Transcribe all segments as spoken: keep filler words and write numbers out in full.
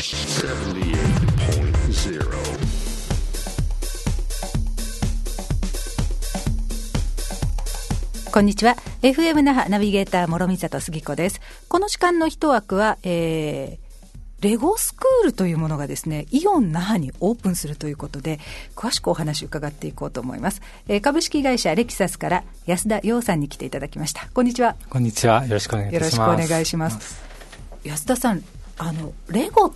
こんにちは。 エフエム 那覇ナビゲーター諸見里杉子です。この時間の一枠は、えー、レゴスクールというものがですね、イオン那覇にオープンするということで、詳しくお話を伺っていこうと思います。えー、株式会社レキサスから安田洋さんに来ていただきました。こんにちは。 こんにちは。よろしくお願いいたします。 よろしくお願いします。安田さん、あのレゴって、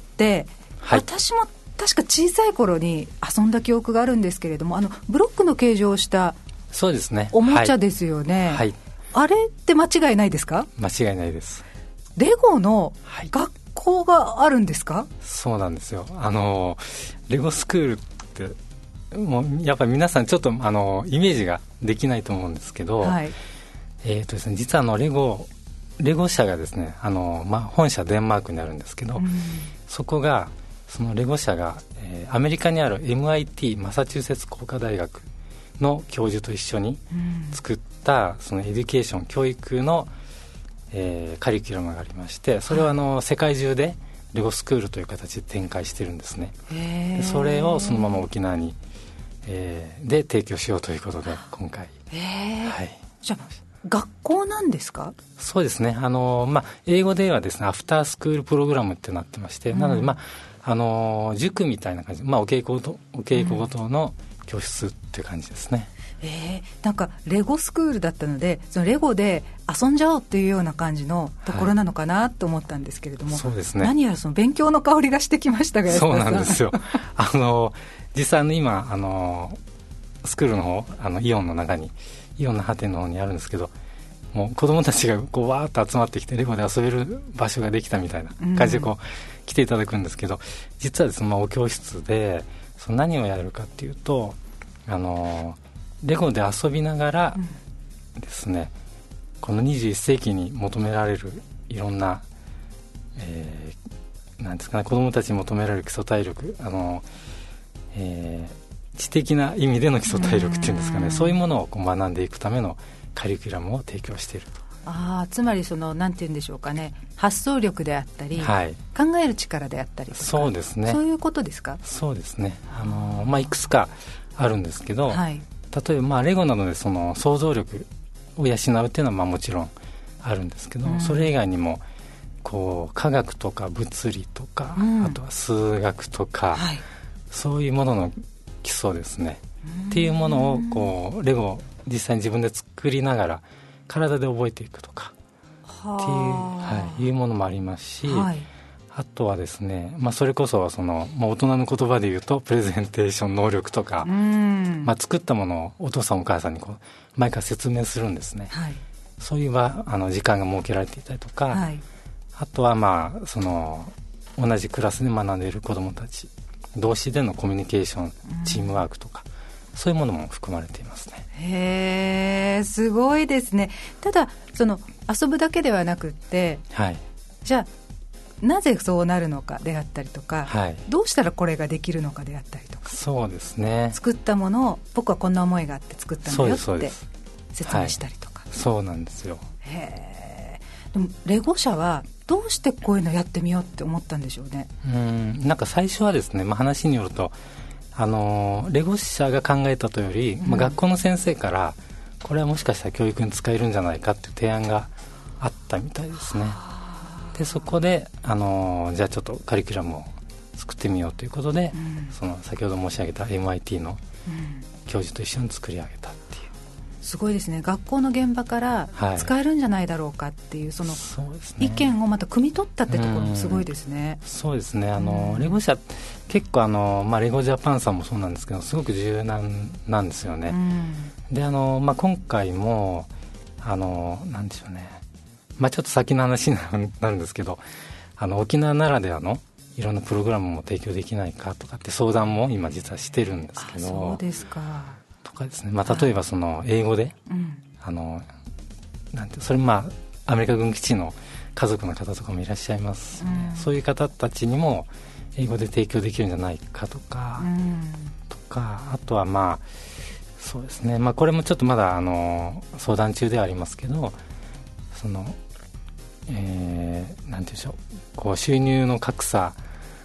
はい、私も確か小さい頃に遊んだ記憶があるんですけれども、あのブロックの形状をしたそうですね、 おもちゃですよね、はいはい、あれって間違いないですか？ 間違いないです。 レゴの学校があるんですか？はい、 そうなんですよ。あのレゴスクールってもうやっぱり皆さんちょっとあのイメージができないと思うんですけど、はい、えーとですね、実はあのレゴレゴ社がですね、あの、まあ、本社デンマークにあるんですけど、うん、そこがそのレゴ社が、えー、アメリカにある エムアイティー マサチューセッツ工科大学の教授と一緒に作ったそのエデュケーション教育の、えー、カリキュラムがありまして、それをあの世界中でレゴスクールという形で展開してるんですね。でそれをそのまま沖縄に、えー、で提供しようということで今回、 はい、じゃあ学校なんですか？ そうですね。あの、まあ、英語ではですねアフタースクールプログラムってなってまして、うん、なので、まあ、あの塾みたいな感じ、まあ、お稽古とお稽古ごとの、うん教室っていう感じですね。 えー、なんかレゴスクールだったので、そのレゴで遊んじゃおうっていうような感じのところなのかなと思ったんですけれども、はい、 そうですね、 何やらその勉強の香りがしてきましたが、 そうなんですよ。あの実際の今あのスクールの方、あのイオンの中にイオンの果ての方にあるんですけど、もう子どもたちがこうわーっと集まってきてレゴで遊べる場所ができたみたいな感じでこう、うん、来ていただくんですけど、実はですね、まあ、お教室でその何をやるかっていうと、あのレゴで遊びながらですね、うん、このにじゅういっ世紀に求められるいろんな、えー、なんですかね、子どもたちに求められる基礎体力、あの、えー、知的な意味での基礎体力っていうんですかね、うそういうものをこう学んでいくためのカリキュラムを提供していると。 あ、つまりそのなんて言うんでしょうかね、発想力であったり、はい、考える力であったりとか、 そうですね、 そういうことですか？ そうですね、あの、まあ、いくつかあるんですけど、はい、例えば、まあ、レゴなどでその想像力を養うっていうのはまあもちろんあるんですけど、うん、それ以外にもこう科学とか物理とか、うん、あとは数学とか、はい、そういうものの基礎ですね、っていうものをこうレゴを実際に自分で作りながら体で覚えていくとかっていう、はい、いうものもありますし、はい、あとはですね、まあ、それこそその、まあ、大人の言葉で言うとプレゼンテーション能力とか、うんまあ、作ったものをお父さんお母さんにこう毎回説明するんですね、はい、そういう場あの時間が設けられていたりとか、はい、あとはまあその同じクラスで学んでいる子どもたち同士でのコミュニケーション、チームワークとか、そういうものも含まれていますね。 へー、すごいですね。ただその遊ぶだけではなくって、はい、じゃあなぜそうなるのかであったりとか、はい、どうしたらこれができるのかであったりとか、 そうですね、 作ったものを僕はこんな思いがあって作ったんだよって説明したりとか、 はい、そうなんですよ。 へー、でもレゴ社はどうしてこういうのやってみようって思ったんでしょうね。 うーん、なんか最初はですね、まあ、話によるとあのレゴ社が考えたというより、うんまあ、学校の先生からこれはもしかしたら教育に使えるんじゃないかっていう提案があったみたいですね。でそこであのじゃあちょっとカリキュラムを作ってみようということで、うん、その先ほど申し上げた エムアイティー の教授と一緒に作り上げたっていう、 うん、すごいですね。学校の現場から使えるんじゃないだろうかっていう、その意見をまた汲み取ったってところもすごいですね。 うん、そうですね、あの、うん、レゴ社結構あの、まあ、レゴジャパンさんもそうなんですけどすごく柔軟なんですよね。うん、であの、まあ、今回もあのなんでしょうね、まあ、ちょっと先の話になるんですけど、あの沖縄ならではのいろんなプログラムも提供できないかとかって相談も今実はしてるんですけど。 あ、そうですか。 とかですね、まあ、例えばその英語で、うん、あのなんてそれまあアメリカ軍基地の家族の方とかもいらっしゃいます、ね、うん、そういう方たちにも英語で提供できるんじゃないかとか、うん、とかあとはまあそうですね、まあ、これもちょっとまだあの相談中ではありますけど、その、えー、なんていうんでしょう、こう収入の格差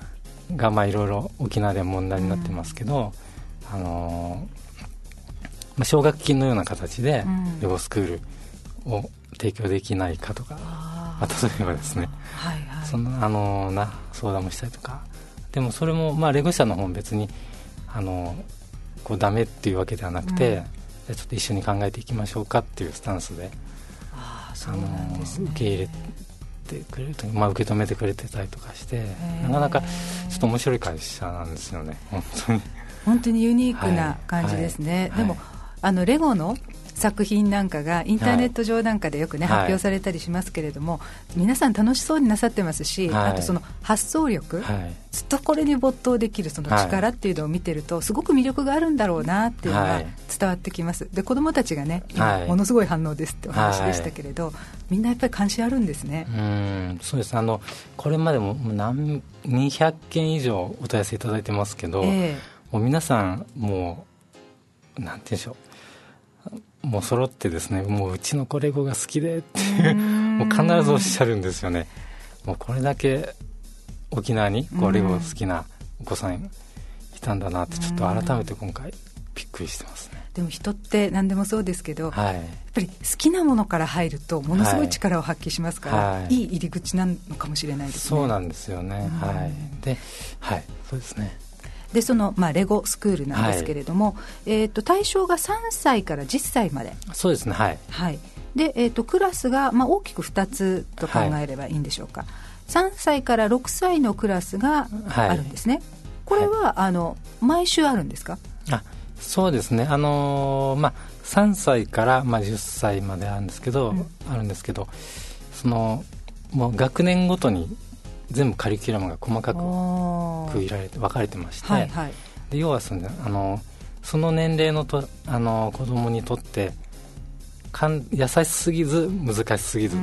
がまあいろいろ沖縄では問題になってますけど、うん、あのまあ、奨学金のような形でレゴスクールを提供できないかとか、うん、まあ、例えばですね、はいはい、そのあのな相談もしたりとか。でもそれも、まあ、レゴ社の方も別にあのこうダメっていうわけではなくて、うん、じゃあちょっと一緒に考えていきましょうかっていうスタンスで、 ああ、そうなんですね、 受け入れてくれると、まあ、受け止めてくれてたりとかして、なかなかちょっと面白い会社なんですよね、本当に本当にユニークな感じですね、はいはい、でも、はい、あのレゴの作品なんかがインターネット上なんかでよくね、はい、発表されたりしますけれども、皆さん楽しそうになさってますし、はい、あとその発想力、はい、ずっとこれに没頭できるその力っていうのを見てると、すごく魅力があるんだろうなっていうのが伝わってきます。で、子どもたちがね、今ものすごい反応ですってお話でしたけれど、はい、みんなやっぱり関心あるんですね。 うん、そうです。あのこれまでも何にひゃっけん以上お問い合わせいただいてますけど、えー、もう皆さんもうなんて言うんでしょう、もう揃ってですね、もううちの子レゴが好きでっていうもう必ずおっしゃるんですよね。もうこれだけ沖縄にこうレゴ好きなお子さんいたんだなってちょっと改めて今回びっくりしてますね。 でも人って何でもそうですけど、はい、やっぱり好きなものから入るとものすごい力を発揮しますから、はい、いい入り口なのかもしれないですね。 そうなんですよね、はい、で、はい、そうですね。 でその、まあ、レゴスクールなんですけれども、はい、えー、と対象がさんさいからじゅっさいまで。 そうですね、はい、 はい、で、えー、とクラスが、まあ、大きくふたつと考えればいいんでしょうか、はい、さんさいからろくさいのクラスがあるんですね、はい、これは、はい、あの毎週あるんですか？ あ、そうですね、あのーまあ、さんさいから、まあ、じゅっさいまであるんですけど、うん、あるんですけど、そのもう学年ごとに全部カリキュラムが細かく区切られて分かれてまして、はいはい、で要はその、あのその年齢のとあの子供にとってかん優しすぎず難しすぎず、うん、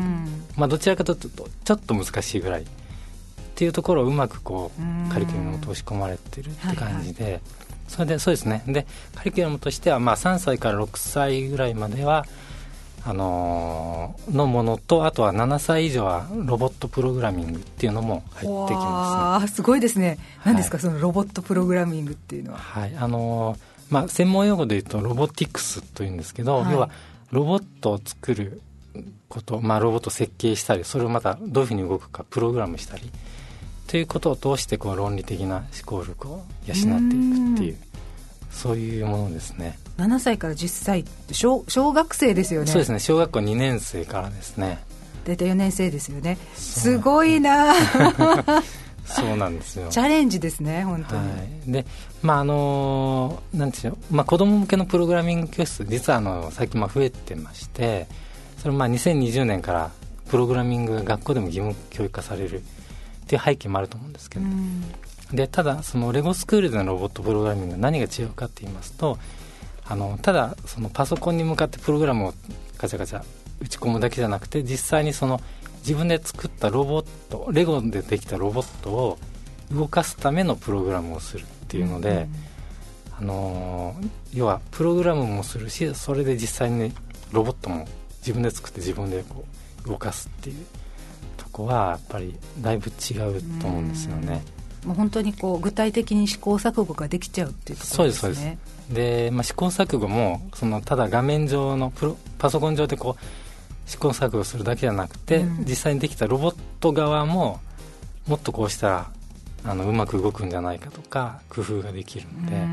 まあ、どちらかというとちょっと難しいぐらいっていうところをうまくこうカリキュラムを通し込まれてるって感じで、はいはい、それでそうですね。でカリキュラムとしては、まあ、さんさいからろくさいぐらいまではあのー、のものと、あとはななさい以上はロボットプログラミングっていうのも入ってきますね。 すごいですね。何ですか、はい、そのロボットプログラミングっていうのは。 はい、あのーまあ、専門用語で言うとロボティクスというんですけど、はい、要はロボットを作ること、まあ、ロボットを設計したり、それをまたどういうふうに動くかプログラムしたりということを通してこう論理的な思考力を養っていくっていう、そういうものですね。 ななさいからじゅっさいって小、小学生ですよね。 そうですね、小学校にねん生からですね。 大体よねん生ですよね。すごいなそうなんですよ。 チャレンジですね、本当に。 はい、で、まああのなんていうの、まあ、子ども向けのプログラミング教室実はあの最近まあ増えてまして、それまあにせんにじゅうねんからプログラミングが学校でも義務教育化されるっていう背景もあると思うんですけど、でただそのレゴスクールでのロボットプログラミング何が違うかって言いますと、あのただそのパソコンに向かってプログラムをガチャガチャ打ち込むだけじゃなくて、実際にその自分で作ったロボット、レゴでできたロボットを動かすためのプログラムをするっていうので、うん、あの要はプログラムもするし、それで実際にロボットも自分で作って自分でこう動かすっていうとこはやっぱりだいぶ違うと思うんですよね。 うん、もう本当にこう具体的に試行錯誤ができちゃうっていうところですね。そうですそうです。 で、まあ、試行錯誤もそのただ画面上のプロパソコン上でこう試行錯誤するだけじゃなくて、うん、実際にできたロボット側ももっとこうしたらあのうまく動くんじゃないかとか工夫ができるので、うん、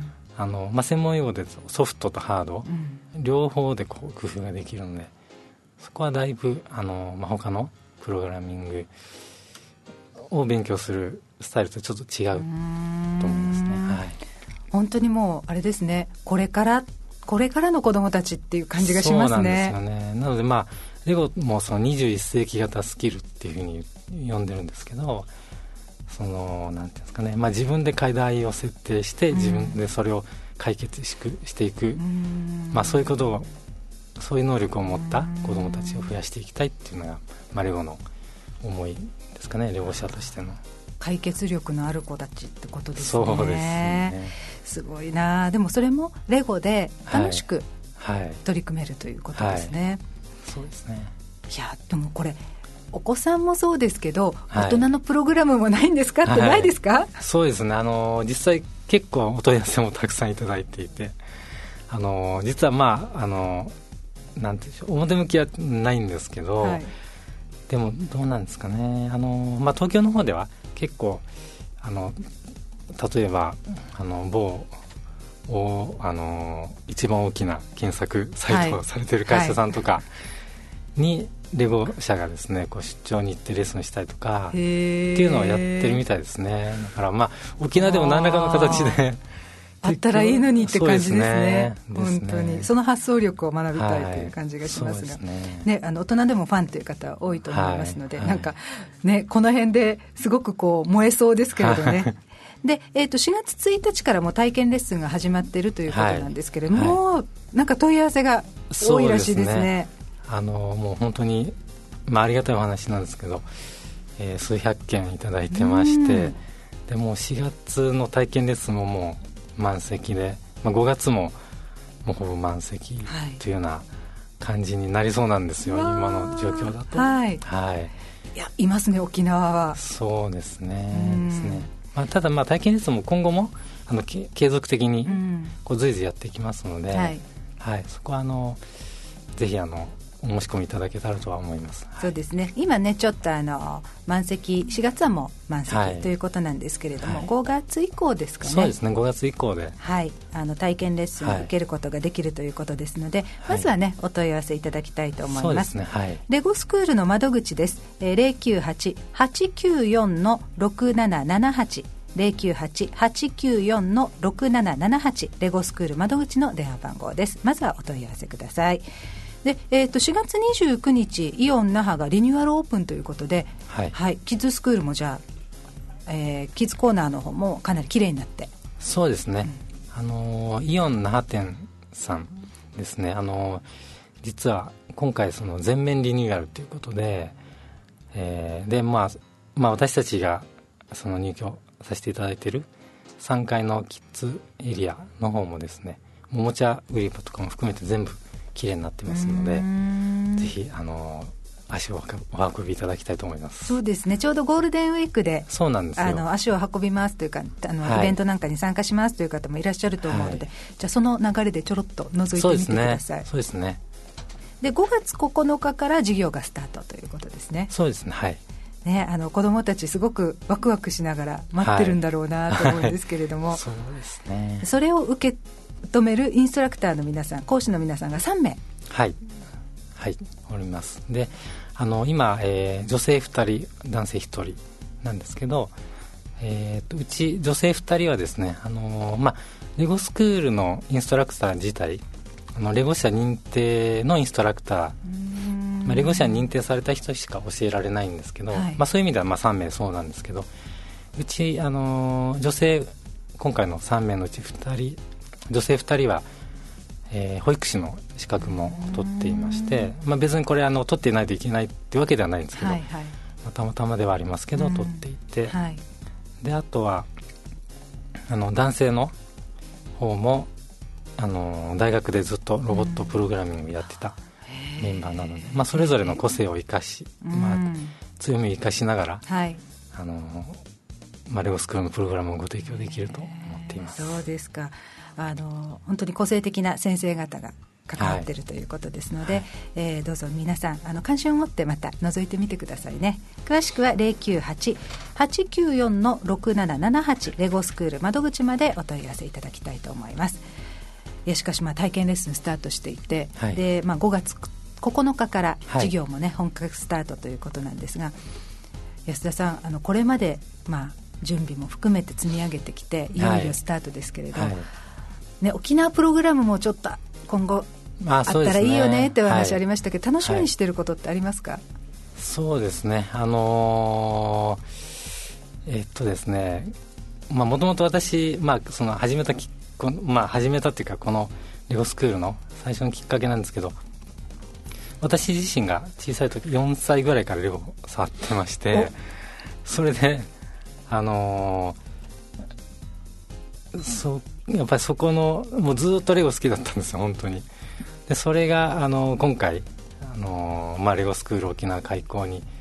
あのまあ、専門用語でソフトとハード、うん、両方でこう工夫ができるので、そこはだいぶあの、まあ、他のプログラミングを勉強するスタイルとちょっと違うと思いますね。はい、 本当にもうあれですね、これからこれからの子どもたちっていう感じがしますね。 そうなんですよね。なので、まあ、レゴもそのにじゅういっ世紀型スキルっていうふうに呼んでるんですけど、そのなんていうんですかね、まあ、自分で課題を設定して自分でそれを解決しくしていく、うん、まあ、そういうことをそういう能力を持った子どもたちを増やしていきたいっていうのが、まあ、レゴの思いですかね。レゴ社としての解決力のある子たちってことですね。 そうですね。 すごいな。でもそれもレゴで楽しく取り組めるということですね。 はいはい、そうですね。 いやでもこれお子さんもそうですけど、はい、大人のプログラムもないんですかってないですか？はい、 そうですね、あの実際結構お問い合わせもたくさんいただいていて、あの実はまああのなんていうんでしょう、表向きはないんですけど、はい、でもどうなんですかね、あの、まあ、東京の方では結構あの例えばあの某おあの一番大きな検索サイトをされている会社さんとかにレゴ社がですねこう出張に行ってレッスンしたりとかっていうのをやってるみたいですね。だからまあ沖縄でも何らかの形であったらいいのにって感じですね。本当にその発想力を学びたいという感じがしますが、はい、ねね、あの大人でもファンという方多いと思いますので、はい、なんか、ね、この辺ですごくこう燃えそうですけれどねで、えー、としがつついたちからも体験レッスンが始まっているということなんですけれども、はいはい、なんか問い合わせが多いらしいですね。そうですね、 あのもう本当に、まあ、ありがたいお話なんですけど、えー、数百件いただいてまして、でもうしがつの体験レッスンももう満席で、まあ、ごがつももうほぼ満席というような感じになりそうなんですよ、今の状況だと。 はい、はい、いやいますね、沖縄は。 そうですね、ですね、まあ、ただまあ体験レッスンも今後もあの継続的にこう随時やっていきますので、うん、はいはい、そこはあのぜひあのお申し込みいただけたらとは思います。 そうですね、今ねちょっとあの満席、しがつはもう満席、はい、ということなんですけれども、はい、ごがつ以降ですかね。 そうですね、ごがつ以降で、 はい、あの体験レッスンを受けることができるということですので、はい、まずはねお問い合わせいただきたいと思います。そうですね、はい、レゴスクールの窓口です。えー、ゼロきゅうはち はちきゅうよん ろくななななはち ゼロきゅうはち はちきゅうよん ろくななななはち、レゴスクール窓口の電話番号です。まずはお問い合わせください。で、えー、としがつにじゅうくにちイオン那覇がリニューアルオープンということで、はいはい、キッズスクールもじゃあ、えー、キッズコーナーの方もかなり綺麗になって。 そうですね、うん、あのイオン那覇店さんですね、あの実は今回その全面リニューアルということで、えー、で、まあ、まあ私たちがその入居させていただいているさんがいのキッズエリアの方もですね、おもちゃ売り場とかも含めて全部綺麗になってますので、ぜひあの足をお運びいただきたいと思います。 そうですね、ちょうどゴールデンウィークでそうなんですよ、あの足を運びますというか、あの、はい、イベントなんかに参加しますという方もいらっしゃると思うので、はい、じゃあその流れでちょろっと覗いてみてください。 そうですね、 でごがつここのかから授業がスタートということですね。 そうですね、はいね、あの子どもたちすごくワクワクしながら待ってるんだろうなと思うんですけれども、はい、 そうですね、 それを受け止めるインストラクターの皆さん、講師の皆さんがさんめい、 はい、はい、おります。で、あの今、えー、女性ふたり男性ひとりなんですけど、えー、とうち女性ふたりはですね、あのーまあ、レゴスクールのインストラクター自体、あのレゴ社認定のインストラクター、まあ、レゴ社認定された人しか教えられないんですけど、はい、まあ、そういう意味ではまあさんめいそうなんですけど、うち、あのー、女性今回のさんめいのうちふたり、女性ふたりは、えー、保育士の資格も取っていまして、まあ、別にこれあの取っていないといけないってわけではないんですけど、はいはい、まあ、たまたまではありますけど取っていて、はい、であとはあの男性の方もあの大学でずっとロボットプログラミングをやってたメンバーなので、まあ、それぞれの個性を生かし、まあ、強みを生かしながら、はい、あのまあ、レゴスクールのプログラムをご提供できると思っています。 そうですか。あの本当に個性的な先生方が関わっているということですので、はい、えー、どうぞ皆さんあの関心を持ってまた覗いてみてくださいね。詳しくはゼロきゅうはち はちきゅうよん ろくななななはちレゴスクール窓口までお問い合わせいただきたいと思います。いやしかしまあ体験レッスンスタートしていて、はい、でまあ、ごがつここのかから授業もね、はい、本格スタートということなんですが、安田さん、あのこれまでまあ準備も含めて積み上げてきていよいよスタートですけれど、はいはい、ね、沖縄プログラムもちょっと今後あったらいいよねってお話ありましたけど、はい、楽しみにしていることってありますか？はい、 そうですね、あのー、えっとですね、もともと私、まあ、その始めたきこの、まあ、始めたっていうかこのレゴスクールの最初のきっかけなんですけど、私自身が小さい時よんさいぐらいからレゴを触ってまして、それであのー、そやっぱりそこのもうずっとレゴ好きだったんですよ本当に。でそれが、あのー、今回、あのーまあ、レゴスクール沖縄開校に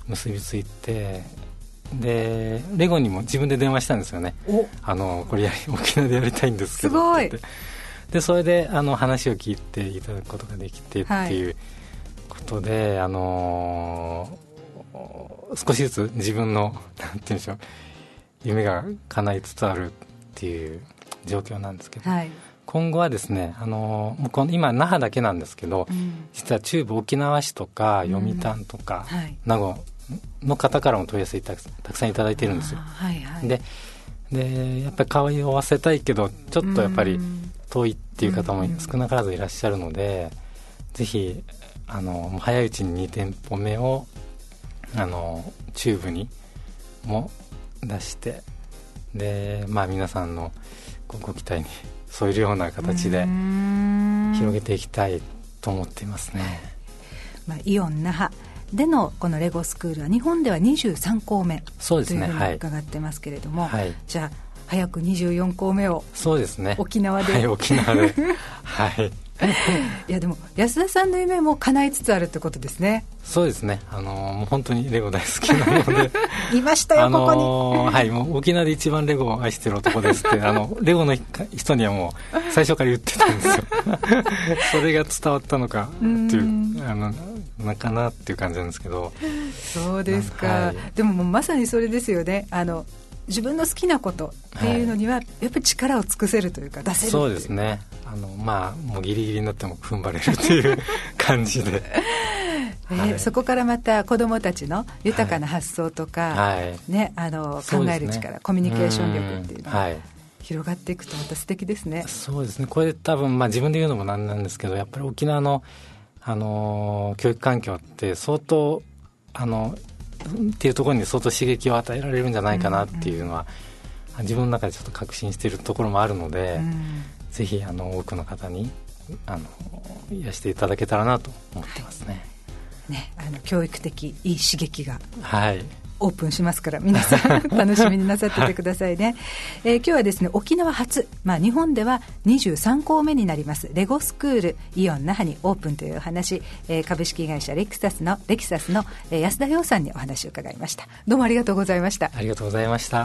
結びついて、でレゴにも自分で電話したんですよね。あのこれやり沖縄でやりたいんですけどって言って、でそれであの話を聞いていただくことができてっていうことで、はい、あのー、少しずつ自分のなんて言うんでしょう、夢が叶いつつあるっていう状況なんですけど、はい、今後はですね、あのもうこの今那覇だけなんですけど、うん、実は中部沖縄市とか読谷とか、うんはい、名護の方からも問い合わせたくさんいただいてるんですよ。はいはい、で, でやっぱり顔を合わせたいけどちょっとやっぱり遠いっていう方も少なからずいらっしゃるので、ぜひあの早いうちにに店舗目をあの中部にも出して、で、まあ、皆さんのご期待に添えるような形で広げていきたいと思っていますね。 まあ、イオン那覇でのこのレゴスクールは日本ではにじゅうさん校目というふうに伺ってますけれども、はい、じゃあ早くにじゅうよん校目をそうですね、 沖縄で、 はい、沖縄ではいいやでも安田さんの夢も叶いつつあるってことですね。 そうですね、あのもう本当にレゴ大好きなのでいましたよ、あのー、 ここに、はい、もう沖縄で一番レゴを愛してる男ですってあのレゴの人にはもう最初から言ってたんですよそれが伝わったのかっていうあのなかなっていう感じなんですけど。 そうですか、はい、でももうまさにそれですよね。あの自分の好きなことっていうのには、はい、やっぱり力を尽くせるというか出せるっていう。 そうですね、あのまあもうギリギリになっても踏ん張れるっていう感じでえーはい、そこからまた子どもたちの豊かな発想とか、はいね、あの考える力、ね、コミュニケーション力っていうのが、はい、広がっていくとまた素敵ですね。 そうですね、これ多分、まあ、自分で言うのもなんなんですけど、やっぱり沖縄の、あのー、教育環境って相当あのっていうところに相当刺激を与えられるんじゃないかなっていうのは、うんうん、自分の中でちょっと確信しているところもあるので、うん、ぜひあの多くの方にあの癒していただけたらなと思ってますね。 ね、あの教育的いい刺激が、 はい、 オープンしますから皆さん楽しみになさっててくださいね、はいえー、今日はですね沖縄初、まあ、日本ではにじゅうさん校目になりますレゴスクールイオン那覇にオープンというお話、えー、株式会社レキサスのレキサスの、えー、安田洋さんにお話を伺いました。どうもありがとうございました。 ありがとうございました。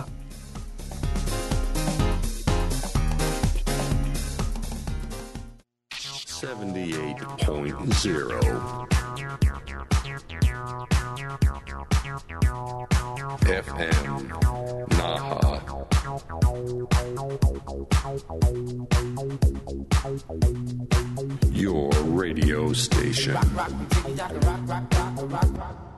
セブンティーエイトポイントゼロ エフエム Naha Your radio station.